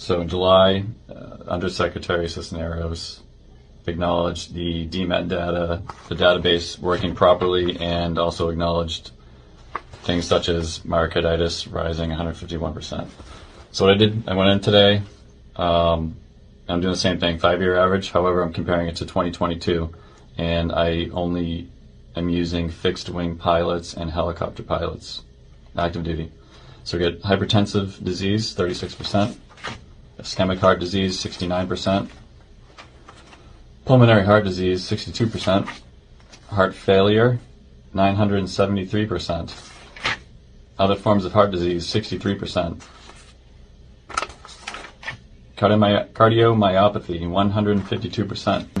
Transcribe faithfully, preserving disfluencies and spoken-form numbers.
So in July, uh, Undersecretary Cisneros acknowledged the D M E T data, the database working properly, and also acknowledged things such as myocarditis rising one hundred fifty-one percent. So what I did, I went in today, um, I'm doing the same thing, five-year average. However, I'm comparing it to twenty twenty-two, and I only am using fixed-wing pilots and helicopter pilots, active duty. So we get hypertensive disease, thirty-six percent, ischemic heart disease, sixty-nine percent, pulmonary heart disease, sixty-two percent, heart failure, nine hundred seventy-three percent, other forms of heart disease, sixty-three percent, cardiomyopathy, one hundred fifty-two percent.